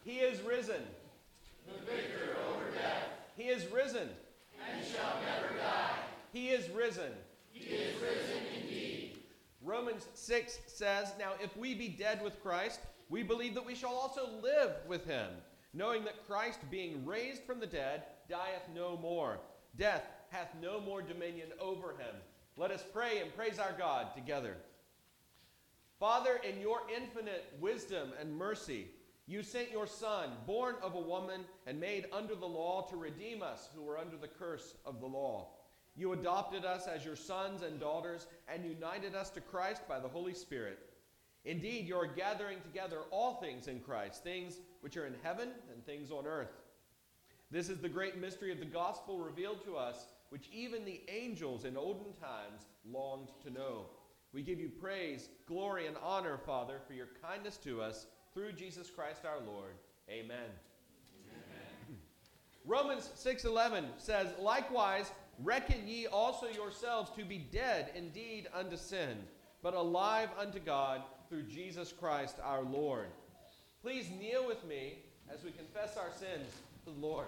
He is risen. The victor over death. He is risen. And shall never die. He is risen. He is risen indeed. Romans 6 says, "Now if we be dead with Christ, we believe that we shall also live with him, knowing that Christ, being raised from the dead, dieth no more. Death hath no more dominion over him." Let us pray and praise our God together. Father, in your infinite wisdom and mercy, you sent your Son, born of a woman and made under the law, to redeem us who were under the curse of the law. You adopted us as your sons and daughters and united us to Christ by the Holy Spirit. Indeed, you are gathering together all things in Christ, things which are in heaven and things on earth. This is the great mystery of the gospel revealed to us, which even the angels in olden times longed to know. We give you praise, glory, and honor, Father, for your kindness to us through Jesus Christ our Lord. Amen. Amen. Romans 6:11 says, "Likewise, reckon ye also yourselves to be dead indeed unto sin, but alive unto God through Jesus Christ our Lord." Please kneel with me as we confess our sins to the Lord.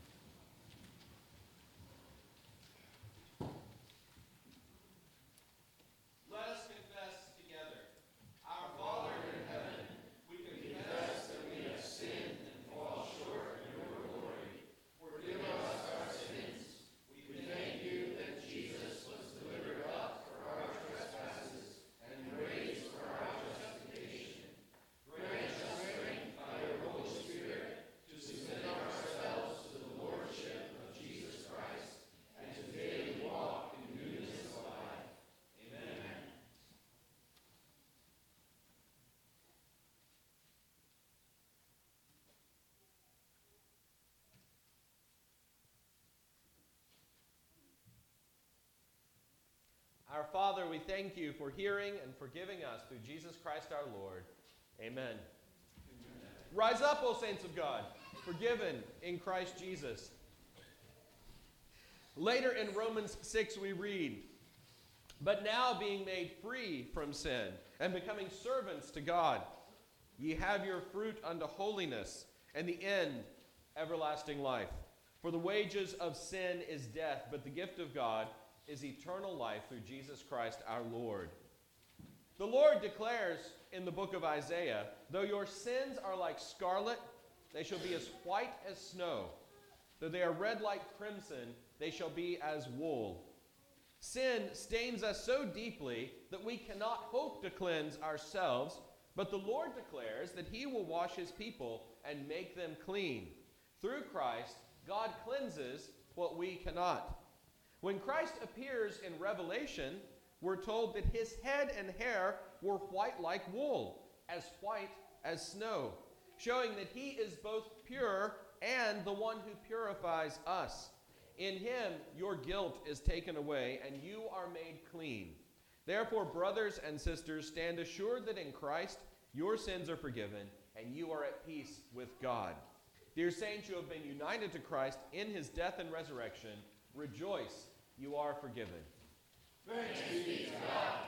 Let us confess together. Our Father in heaven, we confess that we have sinned and fall short of your glory. Forgive us our sins. We thank you that Jesus was delivered up for our trespasses and raised for our justification. Grant us strength by your Holy Spirit to submit ourselves to the lordship of Jesus Christ and to daily walk in newness of life. Amen. Our Father, we thank you for hearing and forgiving us through Jesus Christ our Lord. Amen. Amen. Rise up, O saints of God, forgiven in Christ Jesus. Later in Romans 6 we read, "But now being made free from sin and becoming servants to God, ye have your fruit unto holiness, and the end everlasting life. For the wages of sin is death, but the gift of God is eternal life through Jesus Christ our Lord." The Lord declares in the book of Isaiah, "Though your sins are like scarlet, they shall be as white as snow. Though they are red like crimson, they shall be as wool." Sin stains us so deeply that we cannot hope to cleanse ourselves, but the Lord declares that he will wash his people and make them clean. Through Christ, God cleanses what we cannot. When Christ appears in Revelation, we're told that his head and hair were white like wool, as white as snow, showing that he is both pure and the one who purifies us. In him, your guilt is taken away, and you are made clean. Therefore, brothers and sisters, stand assured that in Christ your sins are forgiven, and you are at peace with God. Dear saints, you have been united to Christ in his death and resurrection. Rejoice, you are forgiven. Thanks be to God.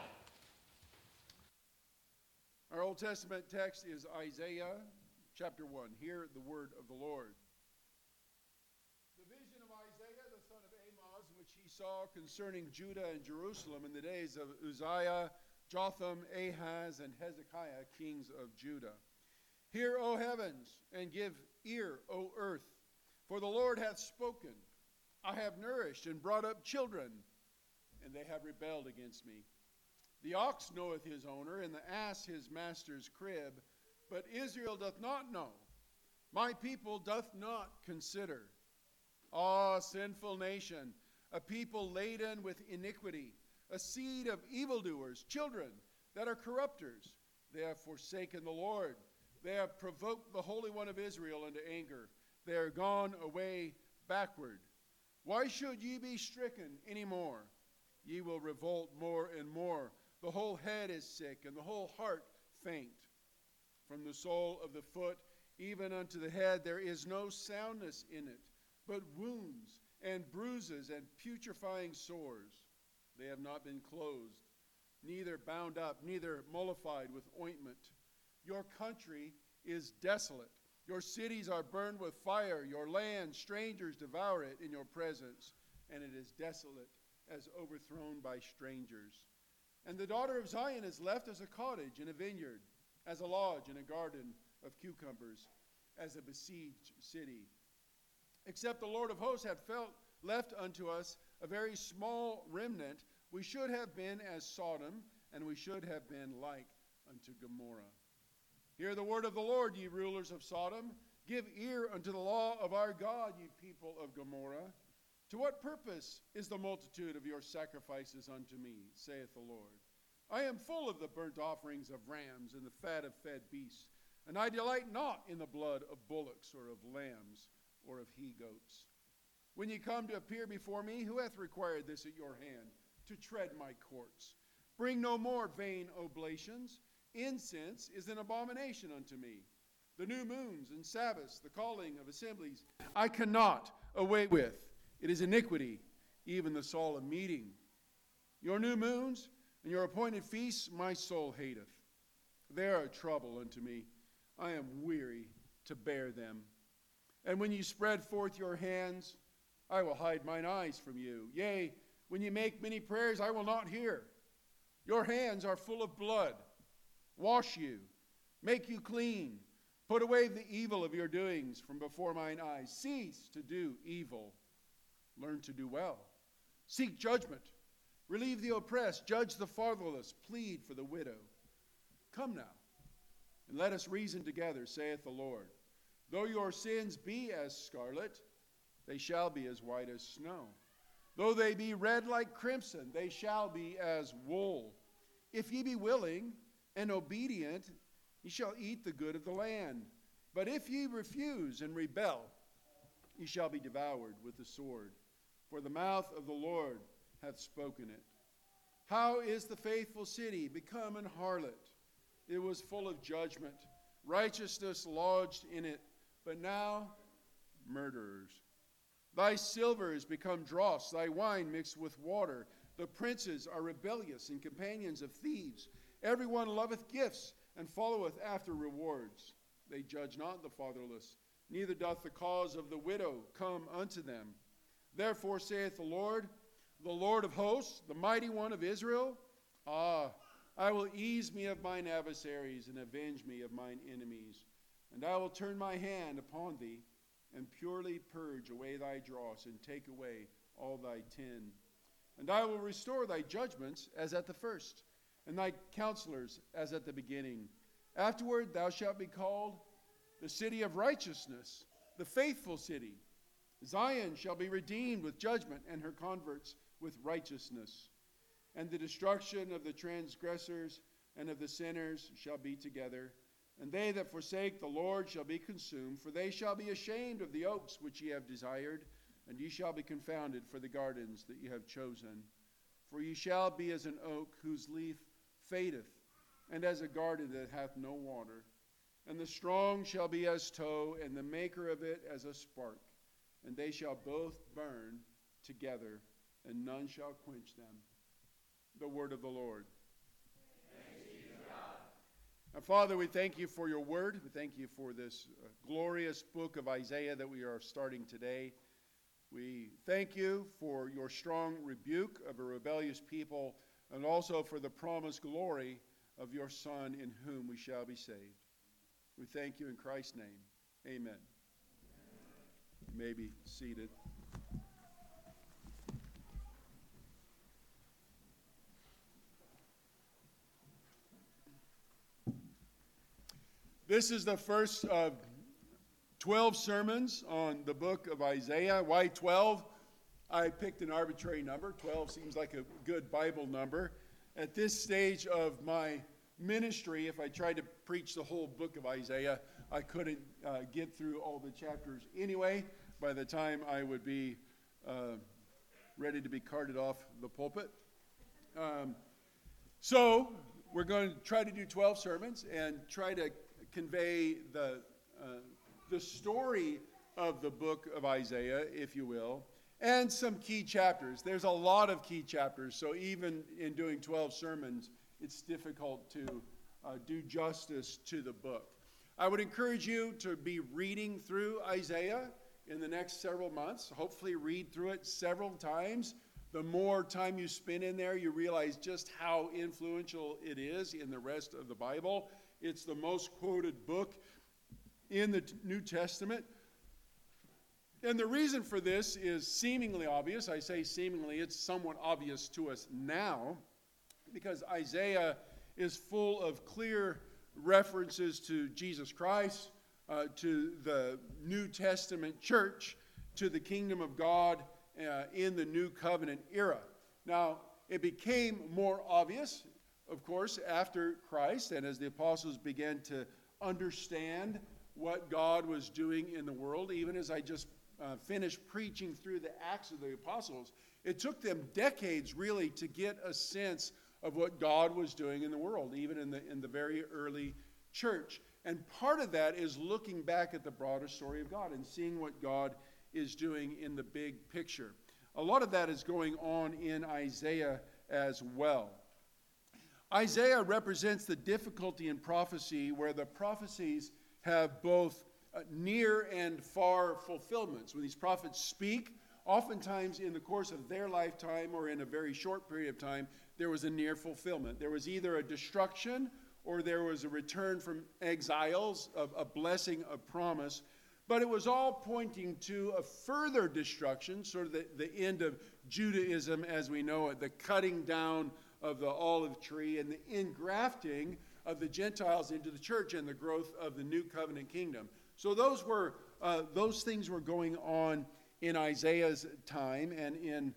Our Old Testament text is Isaiah chapter 1. Hear the word of the Lord. The vision of Isaiah, the son of Amoz, which he saw concerning Judah and Jerusalem in the days of Uzziah, Jotham, Ahaz, and Hezekiah, kings of Judah. Hear, O heavens, and give ear, O earth, for the Lord hath spoken. I have nourished and brought up children, and they have rebelled against me. The ox knoweth his owner, and the ass his master's crib, but Israel doth not know. My people doth not consider. Ah, sinful nation, a people laden with iniquity, a seed of evildoers, children that are corrupters. They have forsaken the Lord. They have provoked the Holy One of Israel into anger. They are gone away backward. Why should ye be stricken any more? Ye will revolt more and more. The whole head is sick, and the whole heart faint. From the sole of the foot even unto the head there is no soundness in it, but wounds and bruises and putrefying sores. They have not been closed, neither bound up, neither mollified with ointment. Your country is desolate. Your cities are burned with fire. Your land, strangers devour it in your presence, and it is desolate, as overthrown by strangers. And the daughter of Zion is left as a cottage in a vineyard, as a lodge in a garden of cucumbers, as a besieged city. Except the Lord of hosts had left unto us a very small remnant, we should have been as Sodom, and we should have been like unto Gomorrah. Hear the word of the Lord, ye rulers of Sodom. Give ear unto the law of our God, ye people of Gomorrah. To what purpose is the multitude of your sacrifices unto me, saith the Lord? I am full of the burnt offerings of rams and the fat of fed beasts, and I delight not in the blood of bullocks or of lambs or of he-goats. When ye come to appear before me, who hath required this at your hand, to tread my courts? Bring no more vain oblations. Incense is an abomination unto me. The new moons and Sabbaths, the calling of assemblies, I cannot await with. It is iniquity, even the solemn meeting. Your new moons and your appointed feasts my soul hateth. They are a trouble unto me. I am weary to bear them. And when you spread forth your hands, I will hide mine eyes from you. Yea, when you make many prayers, I will not hear. Your hands are full of blood. Wash you, make you clean. Put away the evil of your doings from before mine eyes. Cease to do evil. Learn to do well. Seek judgment. Relieve the oppressed. Judge the fatherless. Plead for the widow. Come now, and let us reason together, saith the Lord. Though your sins be as scarlet, they shall be as white as snow. Though they be red like crimson, they shall be as wool. If ye be willing and obedient, ye shall eat the good of the land. But if ye refuse and rebel, ye shall be devoured with the sword. For the mouth of the Lord hath spoken it. How is the faithful city become an harlot? It was full of judgment. Righteousness lodged in it, but now murderers. Thy silver is become dross, thy wine mixed with water. The princes are rebellious and companions of thieves. Everyone loveth gifts and followeth after rewards. They judge not the fatherless, neither doth the cause of the widow come unto them. Therefore saith the Lord of hosts, the mighty one of Israel, I will ease me of mine adversaries and avenge me of mine enemies. And I will turn my hand upon thee and purely purge away thy dross and take away all thy tin. And I will restore thy judgments as at the first, and thy counselors as at the beginning. Afterward thou shalt be called the city of righteousness, the faithful city. Zion shall be redeemed with judgment, and her converts with righteousness. And the destruction of the transgressors and of the sinners shall be together. And they that forsake the Lord shall be consumed, for they shall be ashamed of the oaks which ye have desired, and ye shall be confounded for the gardens that ye have chosen. For ye shall be as an oak whose leaf fadeth, and as a garden that hath no water. And the strong shall be as tow, and the maker of it as a spark. And they shall both burn together, and none shall quench them. The word of the Lord. Thanks be to God. Now, Father, we thank you for your word. We thank you for this glorious book of Isaiah that we are starting today. We thank you for your strong rebuke of a rebellious people, and also for the promised glory of your Son, in whom we shall be saved. We thank you in Christ's name. Amen. You may be seated. This is the first of 12 sermons on the book of Isaiah. Why 12? I picked an arbitrary number. 12 seems like a good Bible number. At this stage of my ministry, if I tried to preach the whole book of Isaiah, I couldn't get through all the chapters anyway. By the time I would be ready to be carted off the pulpit. So we're going to try to do 12 sermons and try to convey the story of the book of Isaiah, if you will, and some key chapters. There's a lot of key chapters, so even in doing 12 sermons, it's difficult to do justice to the book. I would encourage you to be reading through Isaiah in the next several months. Hopefully read through it several times. The more time you spend in there, you realize just how influential it is in the rest of the Bible. It's the most quoted book in the New Testament. And the reason for this is seemingly obvious. I say seemingly, it's somewhat obvious to us now, because Isaiah is full of clear references to Jesus Christ, to the New Testament church, to the kingdom of God in the New Covenant era. Now, it became more obvious, of course, after Christ, and as the apostles began to understand what God was doing in the world, even as I just finished preaching through the Acts of the Apostles. It took them decades, really, to get a sense of what God was doing in the world, even in the very early church. And part of that is looking back at the broader story of God and seeing what God is doing in the big picture. A lot of that is going on in Isaiah as well. Isaiah represents the difficulty in prophecy where the prophecies have both near and far fulfillments. When these prophets speak, oftentimes in the course of their lifetime or in a very short period of time, there was a near fulfillment. There was either a destruction or there was a return from exiles, a blessing, a promise. But it was all pointing to a further destruction, sort of the end of Judaism as we know it, the cutting down of the olive tree and the ingrafting of the Gentiles into the church and the growth of the new covenant kingdom. So those things were going on in Isaiah's time and in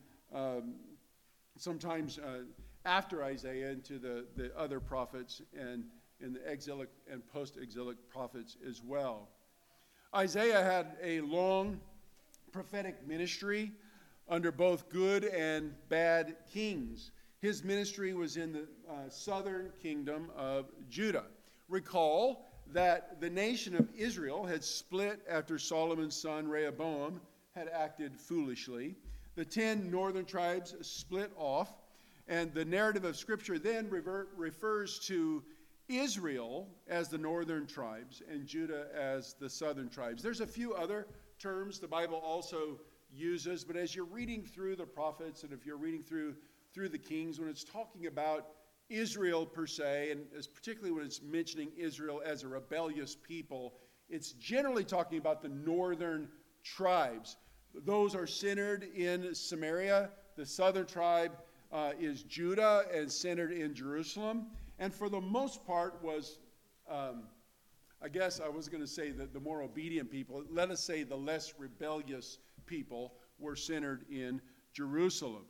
sometimes after Isaiah into the other prophets and in the exilic and post-exilic prophets as well. Isaiah had a long prophetic ministry under both good and bad kings. His ministry was in the southern kingdom of Judah. Recall that the nation of Israel had split after Solomon's son Rehoboam had acted foolishly. The 10 northern tribes split off, and the narrative of Scripture then refers to Israel as the northern tribes and Judah as the southern tribes. There's a few other terms the Bible also uses, but as you're reading through the prophets and if you're reading through the kings, when it's talking about Israel per se, and particularly when it's mentioning Israel as a rebellious people, it's generally talking about the northern tribes. Those are centered in Samaria. The southern tribe is Judah and centered in Jerusalem. And for the most part was, I guess I was going to say that the more obedient people, let us say the less rebellious people were centered in Jerusalem.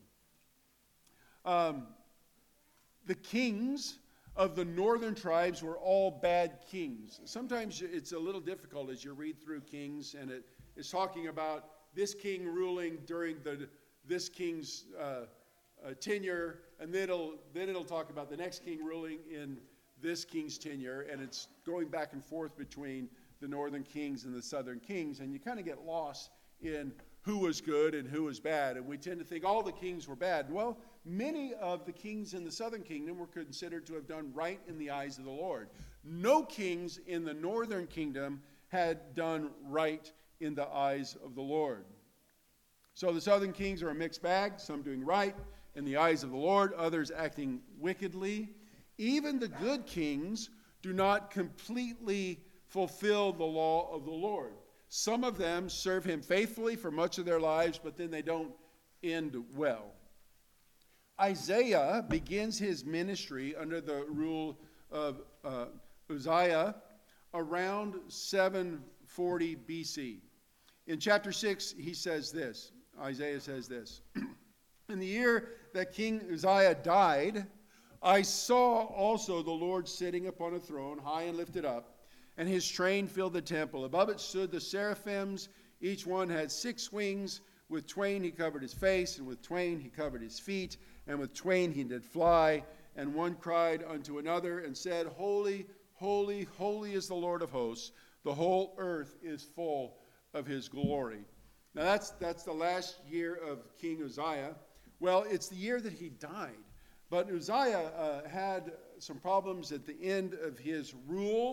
The kings of the northern tribes were all bad kings. Sometimes it's a little difficult as you read through Kings, and it is talking about this king ruling during this king's tenure, and then it'll talk about the next king ruling in this king's tenure, and it's going back and forth between the northern kings and the southern kings, and you kind of get lost in who was good and who was bad, and we tend to think all the kings were bad. Well, many of the kings in the southern kingdom were considered to have done right in the eyes of the Lord. No kings in the northern kingdom had done right in the eyes of the Lord. So the southern kings are a mixed bag, some doing right in the eyes of the Lord, others acting wickedly. Even the good kings do not completely fulfill the law of the Lord. Some of them serve him faithfully for much of their lives, but then they don't end well. Isaiah begins his ministry under the rule of Uzziah around 740 BC. In chapter 6, he says this, Isaiah says this, "In the year that King Uzziah died, I saw also the Lord sitting upon a throne, high and lifted up, and his train filled the temple. Above it stood the seraphims. Each one had 6 wings. With twain he covered his face, and with twain he covered his feet, and with twain he did fly. And one cried unto another and said, Holy, holy, holy is the Lord of hosts. The whole earth is full of his glory." Now that's the last year of King Uzziah. Well, it's the year that he died. But Uzziah had some problems at the end of his rule.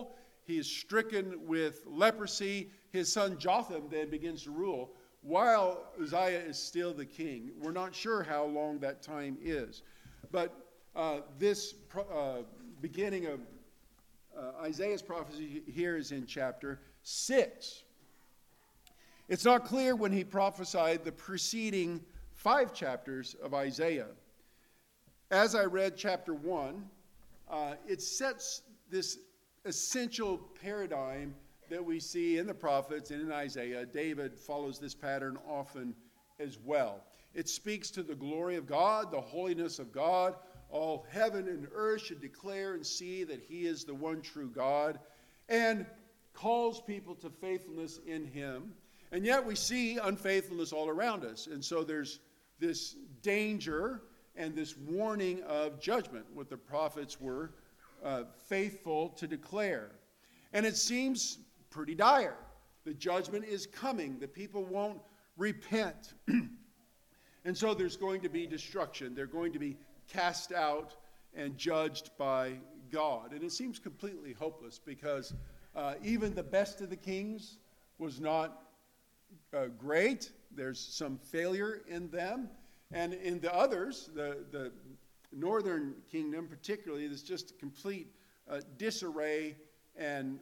he is stricken with leprosy. His son Jotham then begins to rule while Uzziah is still the king. We're not sure how long that time is. But this beginning of Isaiah's prophecy here is in chapter 6. It's not clear when he prophesied the preceding 5 chapters of Isaiah. As I read chapter 1, it sets this essential paradigm that we see in the prophets and in Isaiah. David follows this pattern often as well. It speaks to the glory of God, the holiness of God. All heaven and earth should declare and see that he is the one true God, and calls people to faithfulness in him. And yet we see unfaithfulness all around us. And so there's this danger and this warning of judgment, what the prophets were faithful to declare. And it seems pretty dire. The judgment is coming. The people won't repent. And so there's going to be destruction. They're going to be cast out and judged by God. And it seems completely hopeless because even the best of the kings was not great. There's some failure in them. And in the others, the northern kingdom particularly, there's just complete disarray and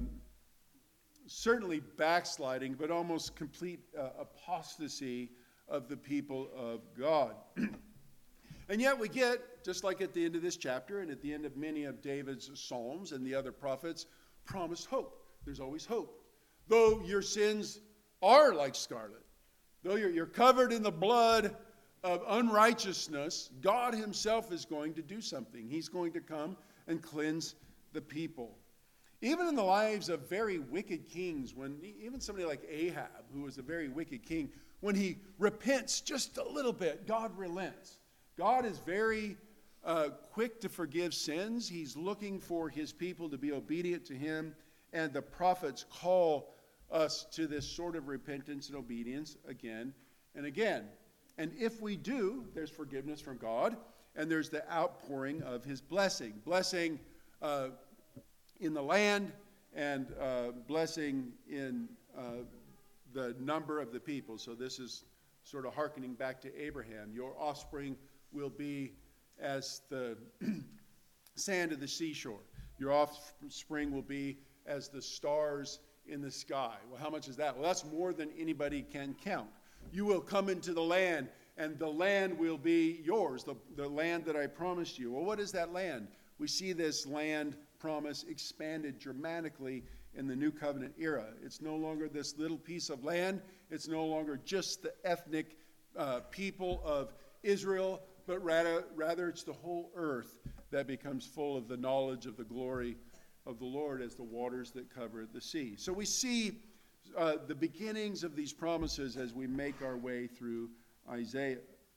certainly backsliding, but almost complete apostasy of the people of God. And yet we get, just like at the end of this chapter and at the end of many of David's Psalms and the other prophets, promised hope. There's always hope. Though your sins are like scarlet, though you're covered in the blood of unrighteousness, God himself is going to do something. He's going to come and cleanse the people. Even in the lives of very wicked kings, when even somebody like Ahab, who was a very wicked king, when he repents just a little bit, God relents. God is very quick to forgive sins. He's looking for his people to be obedient to him, and the prophets call us to this sort of repentance and obedience again and again. And if we do, there's forgiveness from God, and there's the outpouring of his blessing. Blessing in the land, and blessing in the number of the people. So this is sort of hearkening back to Abraham. Your offspring will be as the sand of the seashore. Your offspring will be as the stars in the sky. Well, how much is that? Well, that's more than anybody can count. You will come into the land, and the land will be yours, the land that I promised you. Well, what is that land? We see this land promise expanded dramatically in the New Covenant era. It's no longer this little piece of land. It's no longer just the ethnic people of Israel, but rather it's the whole earth that becomes full of the knowledge of the glory of the Lord as the waters that cover the sea. So we see the beginnings of these promises as we make our way through Isaiah.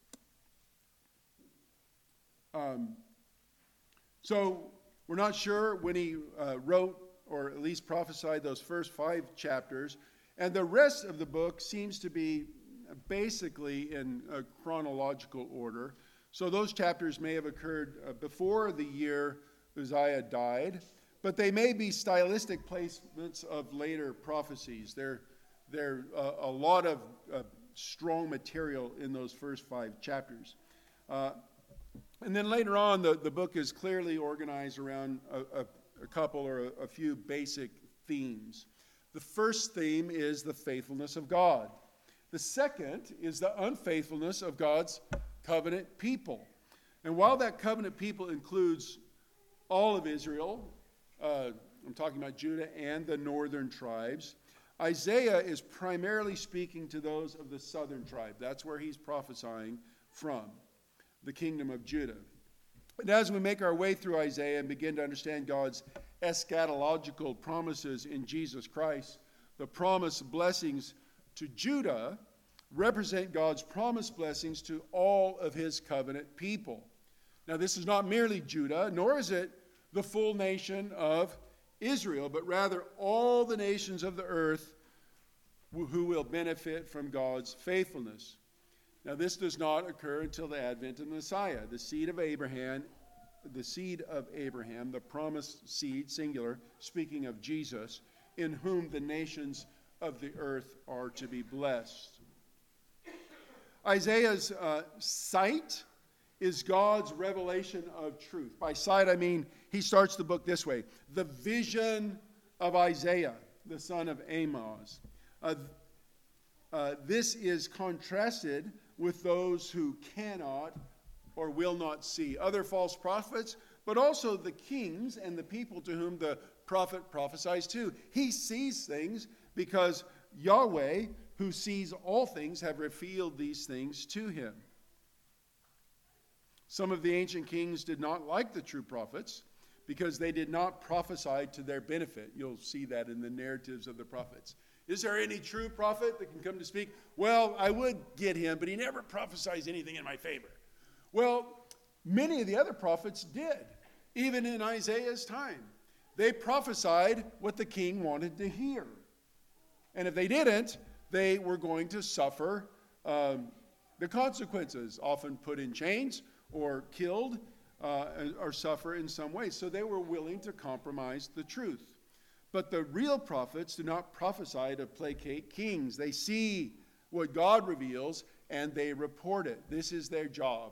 So we're not sure when he wrote or at least prophesied those first 5 chapters. And the rest of the book seems to be basically in a chronological order. So those chapters may have occurred before the year Uzziah died, but they may be stylistic placements of later prophecies. There are a lot of strong material in those first 5 chapters. And then later on, the book is clearly organized around a couple or a few basic themes. The first theme is the faithfulness of God. The second is the unfaithfulness of God's covenant people. And while that covenant people includes all of Israel, I'm talking about Judah and the northern tribes, Isaiah is primarily speaking to those of the southern tribe. That's where he's prophesying from, the kingdom of Judah. And as we make our way through Isaiah and begin to understand God's eschatological promises in Jesus Christ, the promised blessings to Judah represent God's promised blessings to all of his covenant people. Now, this is not merely Judah, nor is it the full nation of Israel, but rather all the nations of the earth who will benefit from God's faithfulness. Now, this does not occur until the advent of the Messiah, the seed of Abraham, the seed of Abraham, the promised seed, singular, speaking of Jesus, in whom the nations of the earth are to be blessed. Isaiah's sight is God's revelation of truth. By sight, I mean he starts the book this way: the vision of Isaiah, the son of Amoz. This is contrasted with those who cannot or will not see. Other false prophets, but also the kings and the people to whom the prophet prophesies to. He sees things because Yahweh, who sees all things, have revealed these things to him. Some of the ancient kings did not like the true prophets because they did not prophesy to their benefit. You'll see that in the narratives of the prophets. Is there any true prophet that can come to speak? Well, I would get him, but he never prophesies anything in my favor. Well, many of the other prophets did, even in Isaiah's time. They prophesied what the king wanted to hear. And if they didn't, they were going to suffer the consequences, often put in chains or killed or suffer in some way. So they were willing to compromise the truth. But the real prophets do not prophesy to placate kings. They see what God reveals and they report it. This is their job.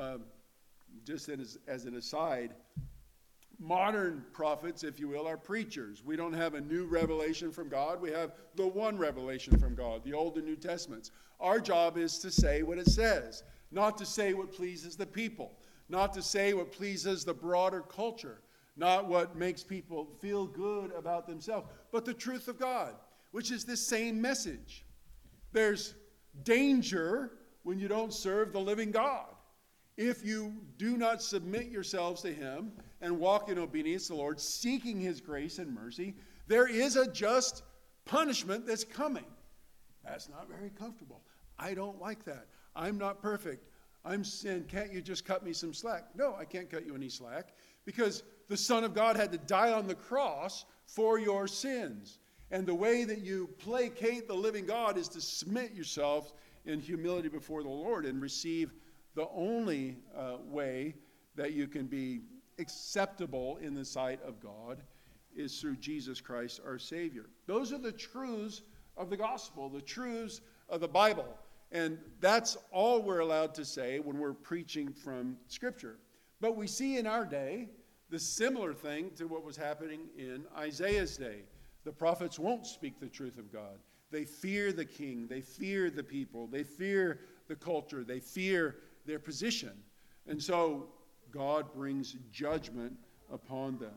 Just as an aside, modern prophets, if you will, are preachers. We don't have a new revelation from God. We have the one revelation from God, the Old and New Testaments. Our job is to say what it says, not to say what pleases the people, not to say what pleases the broader culture, not what makes people feel good about themselves, but the truth of God, which is the same message. There's danger when you don't serve the living God. If you do not submit yourselves to him and walk in obedience to the Lord, seeking his grace and mercy, there is a just punishment that's coming. That's not very comfortable. I don't like that. I'm not perfect. I'm sin. Can't you just cut me some slack? No, I can't cut you any slack because the Son of God had to die on the cross for your sins. And the way that you placate the living God is to submit yourself in humility before the Lord and receive the only way that you can be acceptable in the sight of God is through Jesus Christ our Savior. Those are the truths of the gospel, the truths of the Bible. And that's all we're allowed to say when we're preaching from Scripture. But we see in our day the similar thing to what was happening in Isaiah's day. The prophets won't speak the truth of God. They fear the king. They fear the people. They fear the culture. They fear their position. And so God brings judgment upon them.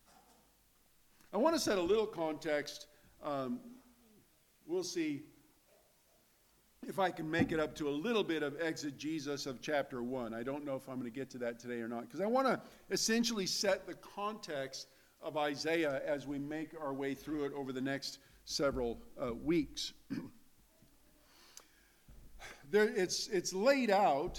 I want to set a little context. We'll see if I can make it up to a little bit of exegesis of chapter 1. I don't know if I'm going to get to that today or not, because I want to essentially set the context of Isaiah as we make our way through it over the next several weeks. It's laid out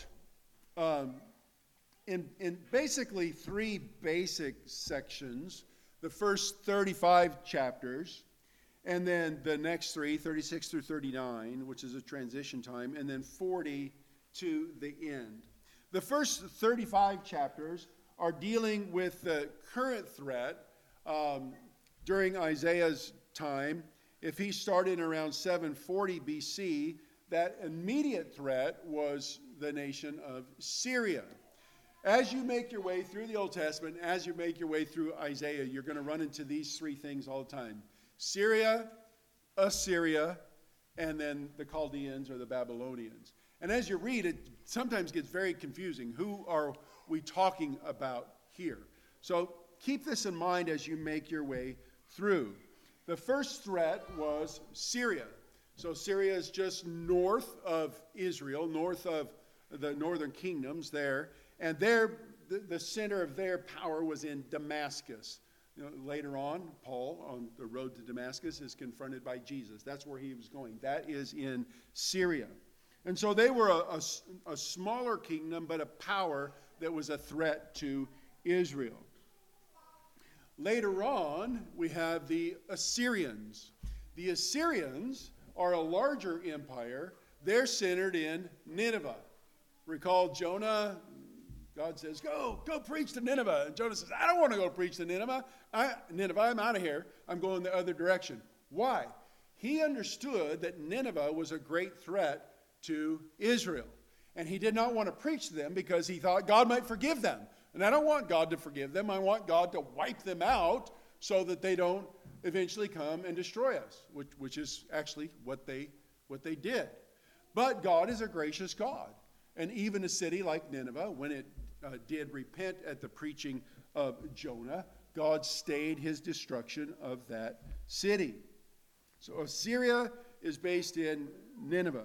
in basically three basic sections. The first 35 chapters, and then the next three, 36 through 39, which is a transition time, and then 40 to the end. The first 35 chapters are dealing with the current threat during Isaiah's time. If he started around 740 BC, that immediate threat was the nation of Syria. As you make your way through the Old Testament, as you make your way through Isaiah, you're going to run into these three things all the time. Syria, Assyria, and then the Chaldeans or the Babylonians. And as you read, it sometimes gets very confusing. Who are we talking about here? So keep this in mind as you make your way through. The first threat was Syria. So Syria is just north of Israel, north of the northern kingdoms there. And there, the center of their power was in Damascus. You know, later on, Paul, on the road to Damascus, is confronted by Jesus. That's where he was going. That is in Syria. And so they were a smaller kingdom, but a power that was a threat to Israel. Later on, we have the Assyrians. The Assyrians are a larger empire. They're centered in Nineveh. Recall Jonah, God says, go preach to Nineveh. And Jonah says, I don't want to go preach to Nineveh. I'm out of here. I'm going the other direction. Why? He understood that Nineveh was a great threat to Israel. And he did not want to preach to them because he thought God might forgive them. And I don't want God to forgive them. I want God to wipe them out so that they don't eventually come and destroy us, which is actually what they did. But God is a gracious God. And even a city like Nineveh, when it did repent at the preaching of Jonah, God stayed his destruction of that city. So Assyria is based in Nineveh.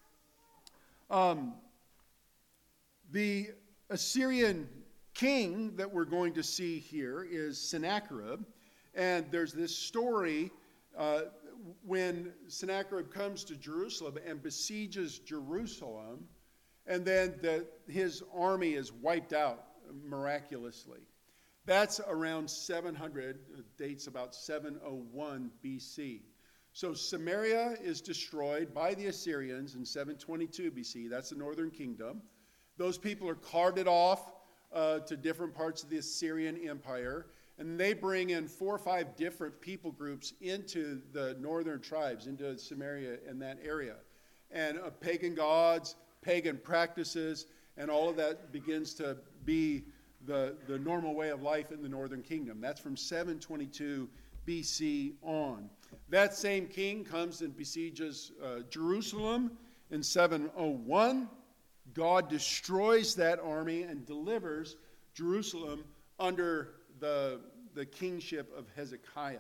The Assyrian king that we're going to see here is Sennacherib. And there's this story when Sennacherib comes to Jerusalem and besieges Jerusalem, and then his army is wiped out miraculously. That's around 700, dates about 701 BC. So Samaria is destroyed by the Assyrians in 722 BC. That's the northern kingdom. Those people are carted off to different parts of the Assyrian Empire, and they bring in 4 or 5 different people groups into the northern tribes, into Samaria and that area. And pagan gods, pagan practices, and all of that begins to be the normal way of life in the northern kingdom. That's from 722 BC on. That same king comes and besieges Jerusalem in 701. God destroys that army and delivers Jerusalem under the kingship of Hezekiah.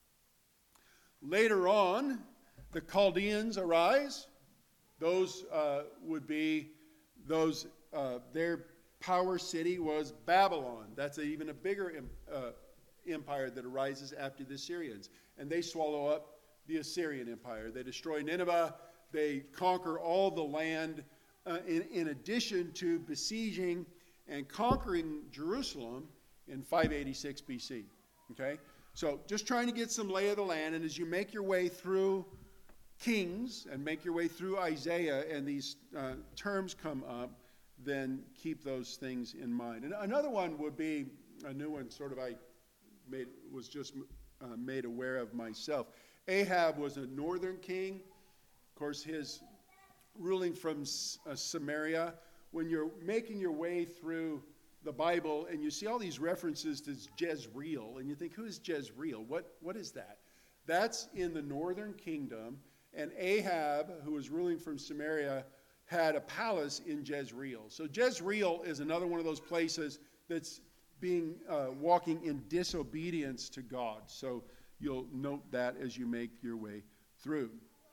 Later on, the Chaldeans arise. Those would be those, their power city was Babylon. That's even a bigger empire that arises after the Assyrians. And they swallow up the Assyrian Empire. They destroy Nineveh. They conquer all the land in addition to besieging and conquering Jerusalem in 586 BC. Okay? So just trying to get some lay of the land. And as you make your way through Kings and make your way through Isaiah and these terms come up, then keep those things in mind. And another one would be a new one, sort of was just made aware of myself. Ahab was a northern king. Of course, his ruling from Samaria. When you're making your way through the Bible and you see all these references to Jezreel, and you think, who is Jezreel? What is that? That's in the northern kingdom. And Ahab, who was ruling from Samaria, had a palace in Jezreel. So Jezreel is another one of those places that's walking in disobedience to God. So you'll note that as you make your way through.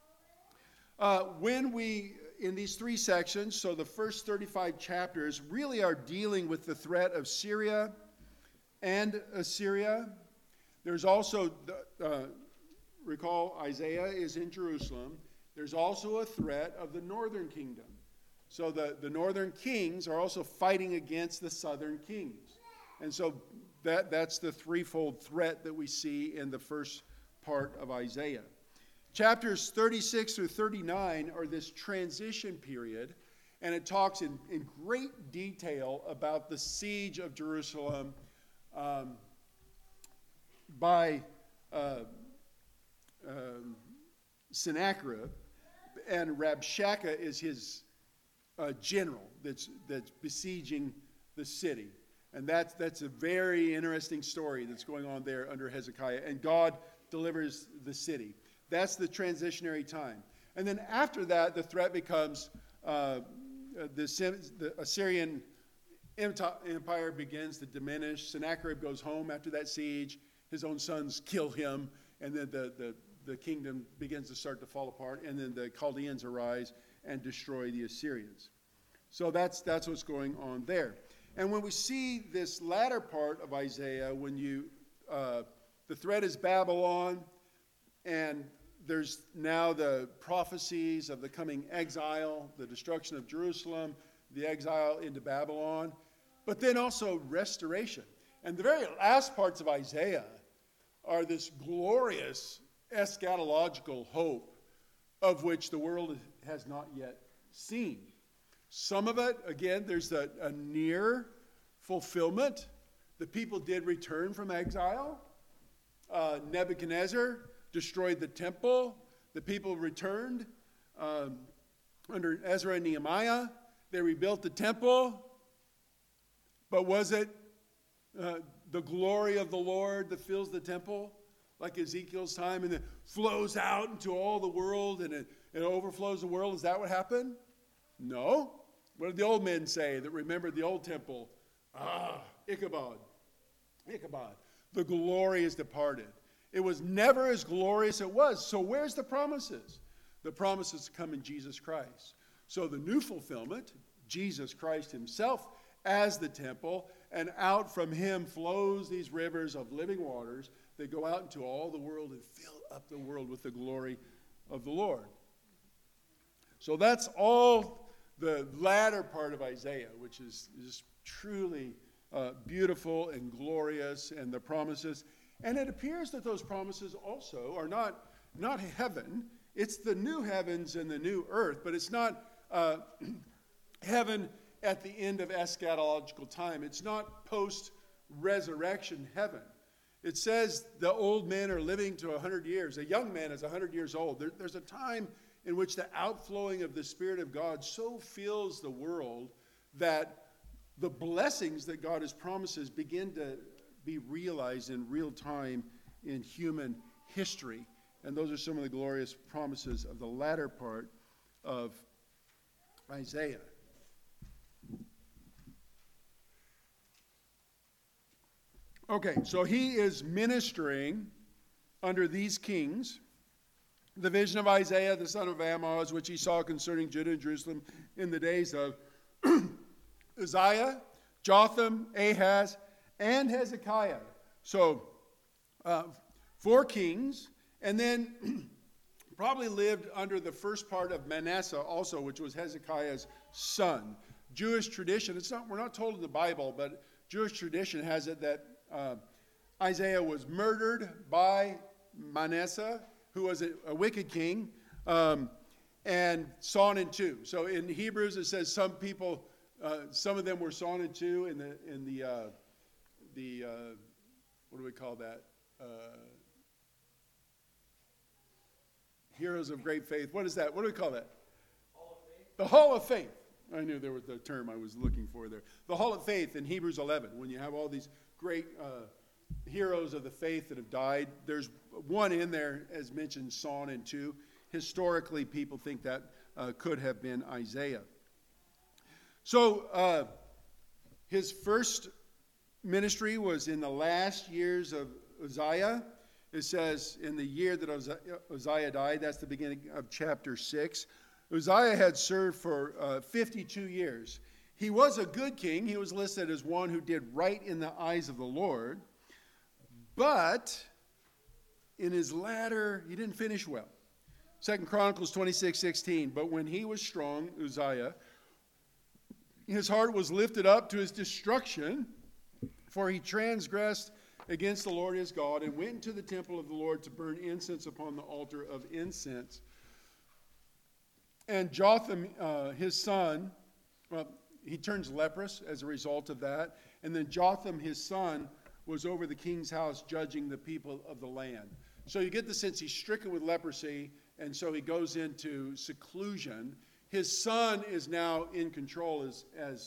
In these 3 sections, so the first 35 chapters really are dealing with the threat of Syria and Assyria. There's also, recall Isaiah is in Jerusalem. There's also a threat of the northern kingdom. So the northern kings are also fighting against the southern kings. And so that's the threefold threat that we see in the first part of Isaiah. Chapters 36 through 39 are this transition period, and it talks in great detail about the siege of Jerusalem by Sennacherib, and Rabshakeh is his general that's besieging the city. And that's a very interesting story that's going on there under Hezekiah. And God delivers the city. That's the transitionary time. And then after that, the threat becomes the Assyrian Empire begins to diminish. Sennacherib goes home after that siege. His own sons kill him. And then the kingdom begins to start to fall apart. And then the Chaldeans arise and destroy the Assyrians. So that's what's going on there. And when we see this latter part of Isaiah, when the threat is Babylon, and there's now the prophecies of the coming exile, the destruction of Jerusalem, the exile into Babylon, but then also restoration. And the very last parts of Isaiah are this glorious eschatological hope of which the world has not yet seen. Some of it, again, there's a near fulfillment. The people did return from exile. Nebuchadnezzar destroyed the temple. The people returned under Ezra and Nehemiah. They rebuilt the temple. But was it the glory of the Lord that fills the temple, like Ezekiel's time, and it flows out into all the world and it overflows the world? Is that what happened? No. What did the old men say that remembered the old temple? Ichabod. Ichabod. The glory is departed. It was never as glorious as it was. So where's the promises? The promises come in Jesus Christ. So the new fulfillment, Jesus Christ himself as the temple, and out from him flows these rivers of living waters that go out into all the world and fill up the world with the glory of the Lord. So that's all the latter part of Isaiah, which is truly beautiful and glorious, and the promises. And it appears that those promises also are not heaven. It's the new heavens and the new earth, but it's not heaven at the end of eschatological time. It's not post-resurrection heaven. It says the old men are living to 100 years. A young man is 100 years old. There's a time in which the outflowing of the Spirit of God so fills the world that the blessings that God has promises begin to be realized in real time in human history. And those are some of the glorious promises of the latter part of Isaiah. Okay, so he is ministering under these kings. The vision of Isaiah, the son of Amoz, which he saw concerning Judah and Jerusalem in the days of Uzziah, Jotham, Ahaz, and Hezekiah. So, 4 kings, and then probably lived under the first part of Manasseh also, which was Hezekiah's son. Jewish tradition, we're not told in the Bible, but Jewish tradition has it that Isaiah was murdered by Manasseh, who was a wicked king, and sawn in two. So in Hebrews it says some people, some of them were sawn in two in the what do we call that? Heroes of great faith. What is that? What do we call that? Hall of Faith. The Hall of Faith. I knew there was the term I was looking for there. The Hall of Faith in Hebrews 11, when you have all these great heroes of the faith that have died. There's one in there, as mentioned, sawn in two. Historically, people think that could have been Isaiah. So his first ministry was in the last years of Uzziah. It says in the year that Uzziah died, that's the beginning of chapter 6. Uzziah had served for 52 years. He was a good king. He was listed as one who did right in the eyes of the Lord. But in his latter, he didn't finish well. 2 Chronicles 26:16. But when he was strong, Uzziah, his heart was lifted up to his destruction, for he transgressed against the Lord his God and went into the temple of the Lord to burn incense upon the altar of incense. And Jotham, his son, he turns leprous as a result of that. And then Jotham, his son, was over the king's house judging the people of the land. So you get the sense he's stricken with leprosy, and so he goes into seclusion. His son is now in control as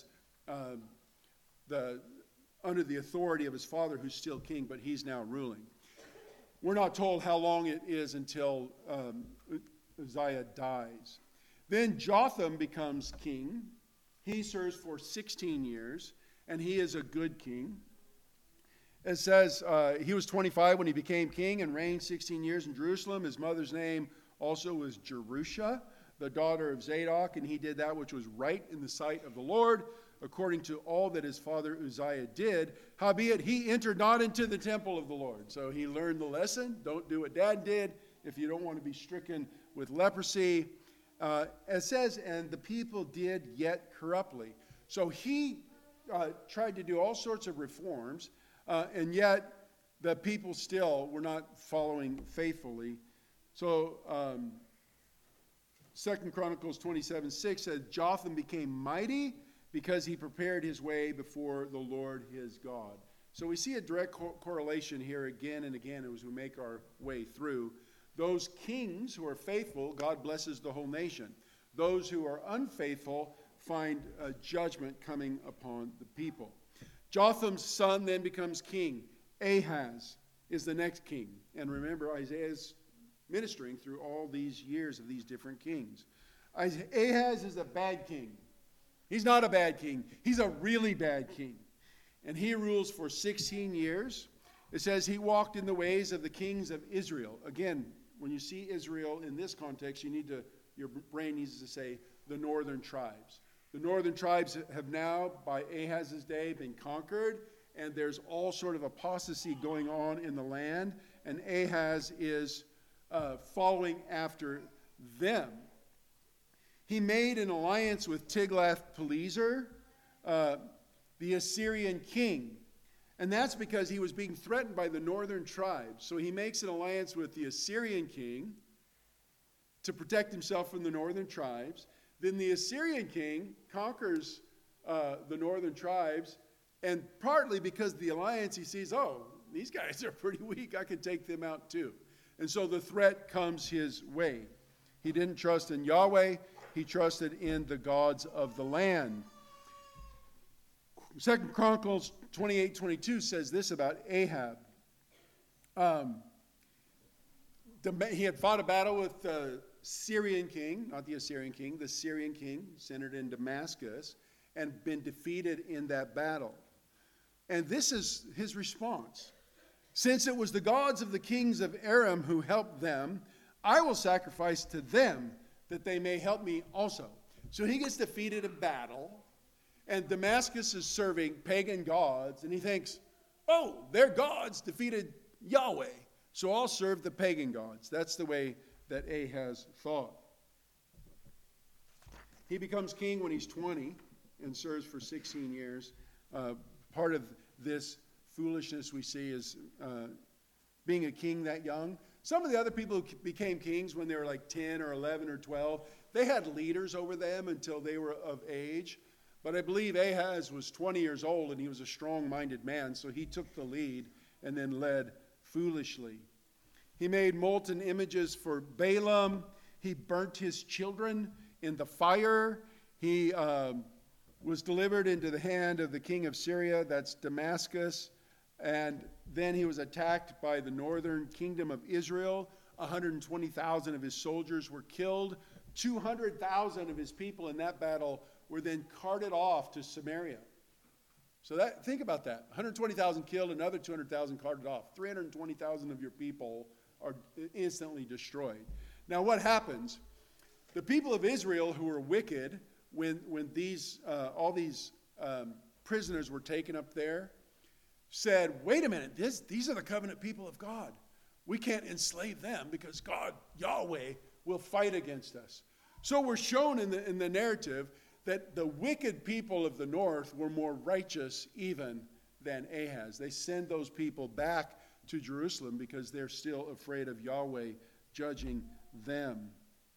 under the authority of his father, who's still king, but he's now ruling. We're not told how long it is until Uzziah dies. Then Jotham becomes king. He serves for 16 years, and he is a good king. It says he was 25 when he became king and reigned 16 years in Jerusalem. His mother's name also was Jerusha, the daughter of Zadok, and he did that which was right in the sight of the Lord, according to all that his father Uzziah did. Howbeit, he entered not into the temple of the Lord. So he learned the lesson. Don't do what dad did if you don't want to be stricken with leprosy. It says, and the people did yet corruptly. So he tried to do all sorts of reforms, and yet the people still were not following faithfully. So 2 Chronicles 27:6 says, Jotham became mighty because he prepared his way before the Lord his God. So we see a direct correlation here again and again as we make our way through. Those kings who are faithful, God blesses the whole nation. Those who are unfaithful find judgment coming upon the people. Jotham's son then becomes king. Ahaz is the next king. And remember, Isaiah's ministering through all these years of these different kings. Ahaz is a bad king. He's not a bad king. He's a really bad king. And he rules for 16 years. It says he walked in the ways of the kings of Israel. Again, when you see Israel in this context, your brain needs to say the northern tribes. The northern tribes have now, by Ahaz's day, been conquered, and there's all sort of apostasy going on in the land, and Ahaz is following after them. He made an alliance with Tiglath-Pileser, the Assyrian king. And that's because he was being threatened by the northern tribes. So he makes an alliance with the Assyrian king to protect himself from the northern tribes. Then the Assyrian king conquers the northern tribes. And partly because of the alliance, he sees, oh, these guys are pretty weak. I can take them out too. And so the threat comes his way. He didn't trust in Yahweh. He trusted in the gods of the land. 2 Chronicles 28:22 says this about Ahab. He had fought a battle with the Syrian king, not the Assyrian king, the Syrian king centered in Damascus, and been defeated in that battle. And this is his response. Since it was the gods of the kings of Aram who helped them, I will sacrifice to them that they may help me also. So he gets defeated in battle, and Damascus is serving pagan gods, and he thinks, oh, their gods defeated Yahweh, so I'll serve the pagan gods. That's the way that Ahaz thought. He becomes king when he's 20 and serves for 16 years. Part of this foolishness we see is being a king that young. Some of the other people who became kings when they were like 10 or 11 or 12, they had leaders over them until they were of age. But I believe Ahaz was 20 years old and he was a strong-minded man, so he took the lead and then led foolishly. He made molten images for Balaam. He burnt his children in the fire. He was delivered into the hand of the king of Syria, that's Damascus. And then he was attacked by the northern kingdom of Israel. 120,000 of his soldiers were killed. 200,000 of his people in that battle were then carted off to Samaria. So think about that. 120,000 killed, another 200,000 carted off. 320,000 of your people are instantly destroyed. Now what happens? The people of Israel who were wicked, when all these prisoners were taken up there, said, wait a minute, these are the covenant people of God. We can't enslave them because God, Yahweh, will fight against us. So we're shown in the narrative that the wicked people of the north were more righteous even than Ahaz. They send those people back to Jerusalem because they're still afraid of Yahweh judging them.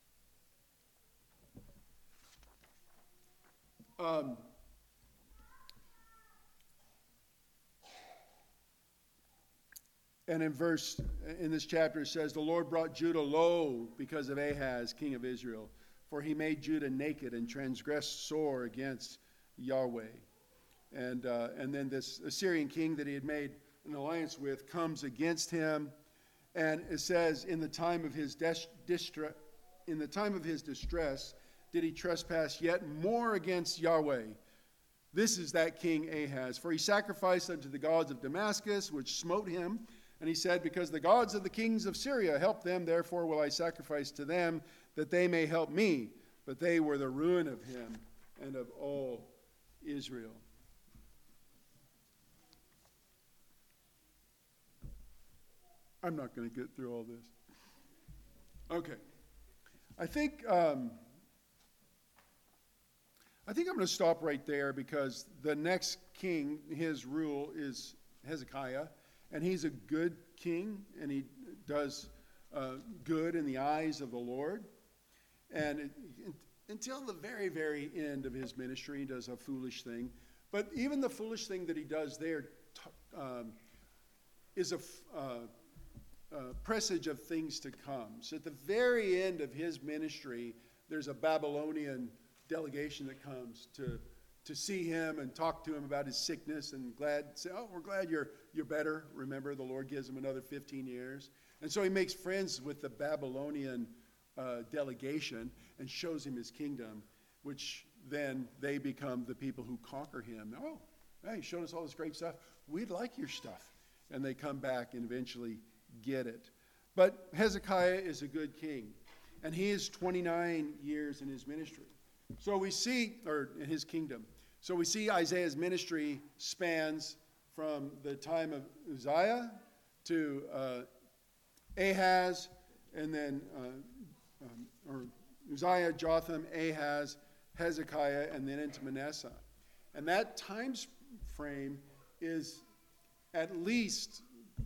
And in this chapter it says, the Lord brought Judah low because of Ahaz, king of Israel, for he made Judah naked and transgressed sore against Yahweh. And then this Assyrian king that he had made an alliance with comes against him. And it says, in the time of his distress did he trespass yet more against Yahweh. This is that king Ahaz. For he sacrificed unto the gods of Damascus, which smote him. And he said, because the gods of the kings of Syria helped them, therefore will I sacrifice to them, that they may help me. But they were the ruin of him and of all Israel. I'm not going to get through all this. Okay. I think I'm going to stop right there because the next king, his rule is Hezekiah. And he's a good king, and he does good in the eyes of the Lord. And until the very, very end of his ministry. He does a foolish thing. But even the foolish thing that he does there is a presage of things to come. So at the very end of his ministry, there's a Babylonian delegation that comes to see him and talk to him about his sickness and say, oh, we're glad you're better. Remember, the Lord gives him another 15 years. And so he makes friends with the Babylonian delegation and shows him his kingdom, which then they become the people who conquer him. Oh, hey, you showed us all this great stuff. We'd like your stuff. And they come back and eventually get it. But Hezekiah is a good king. And he is 29 years in his ministry. So we see, or in his kingdom. So we see Isaiah's ministry spans from the time of Uzziah to Ahaz, and then or Uzziah, Jotham, Ahaz, Hezekiah, and then into Manasseh. And that time frame is at least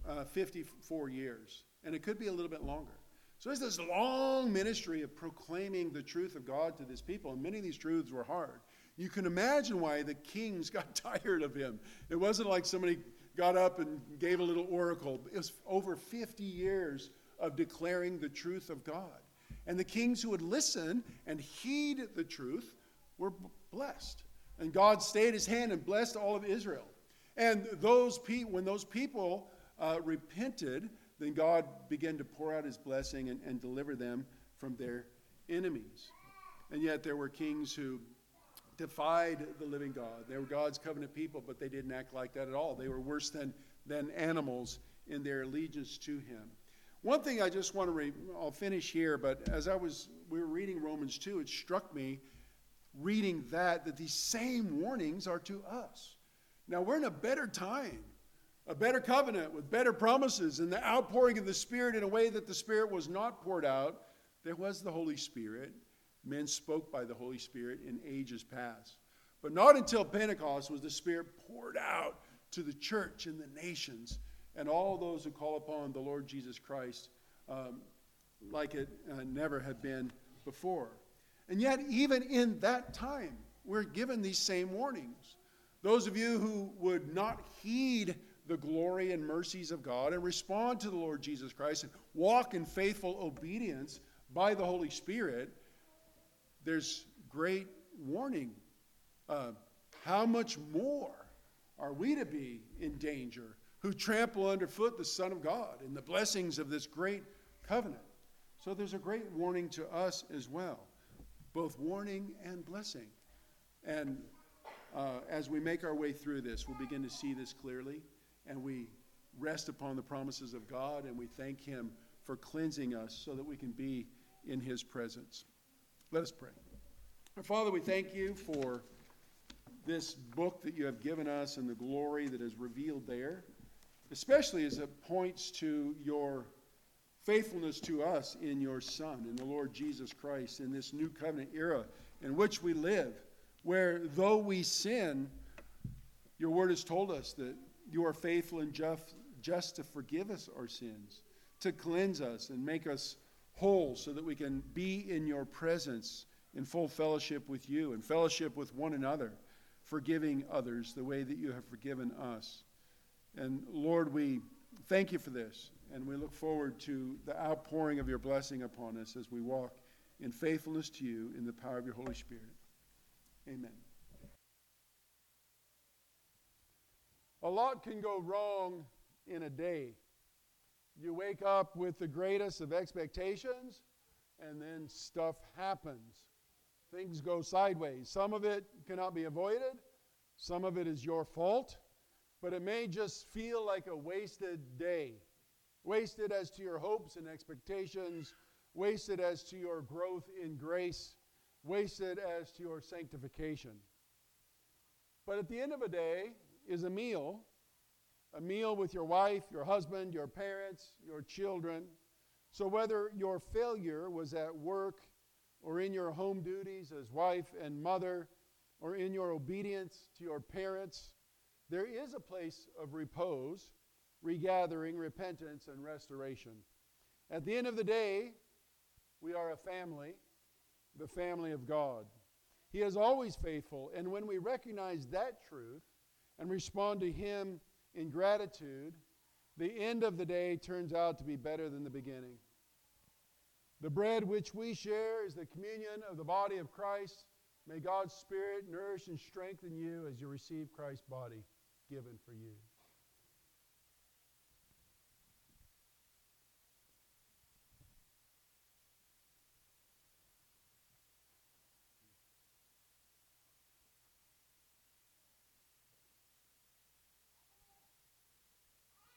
54 years, and it could be a little bit longer. So there's this long ministry of proclaiming the truth of God to this people, and many of these truths were hard. You can imagine why the kings got tired of him. It wasn't like somebody got up and gave a little oracle. It was over 50 years of declaring the truth of God. And the kings who would listen and heed the truth were blessed. And God stayed his hand and blessed all of Israel. And when those people repented, then God began to pour out his blessing and deliver them from their enemies. And yet there were kings who defied the living God. They were God's covenant people, but they didn't act like that at all. They were worse than animals in their allegiance to him. One thing I just want to I'll finish here, but as we were reading Romans 2, it struck me reading that these same warnings are to us. Now we're in a better time, a better covenant with better promises, and the outpouring of the Spirit in a way that the Spirit was not poured out. There was the Holy Spirit. Men spoke by the Holy Spirit in ages past. But not until Pentecost was the Spirit poured out to the church and the nations and all those who call upon the Lord Jesus Christ like it never had been before. And yet, even in that time, we're given these same warnings. Those of you who would not heed the glory and mercies of God and respond to the Lord Jesus Christ and walk in faithful obedience by the Holy Spirit, there's great warning. How much more are we to be in danger who trample underfoot the Son of God and the blessings of this great covenant? So there's a great warning to us as well, both warning and blessing. And as we make our way through this, we'll begin to see this clearly, and we rest upon the promises of God, and we thank him for cleansing us so that we can be in his presence. Let us pray. Our Father, we thank you for this book that you have given us and the glory that is revealed there, especially as it points to your faithfulness to us in your Son, in the Lord Jesus Christ, in this new covenant era in which we live, where though we sin, your word has told us that you are faithful and just to forgive us our sins, to cleanse us and make us whole so that we can be in your presence in full fellowship with you and fellowship with one another, forgiving others the way that you have forgiven us. And Lord, we thank you for this, and we look forward to the outpouring of your blessing upon us as we walk in faithfulness to you in the power of your Holy Spirit. Amen. A lot can go wrong in a day. You wake up with the greatest of expectations, and then stuff happens. Things go sideways. Some of it cannot be avoided. Some of it is your fault. But it may just feel like a wasted day. Wasted as to your hopes and expectations. Wasted as to your growth in grace. Wasted as to your sanctification. But at the end of a day is a meal with your wife, your husband, your parents, your children. So whether your failure was at work or in your home duties as wife and mother, or in your obedience to your parents, there is a place of repose, regathering, repentance, and restoration. At the end of the day, we are a family, the family of God. He is always faithful, and when we recognize that truth and respond to Him in gratitude, the end of the day turns out to be better than the beginning. The bread which we share is the communion of the body of Christ. May God's Spirit nourish and strengthen you as you receive Christ's body given for you.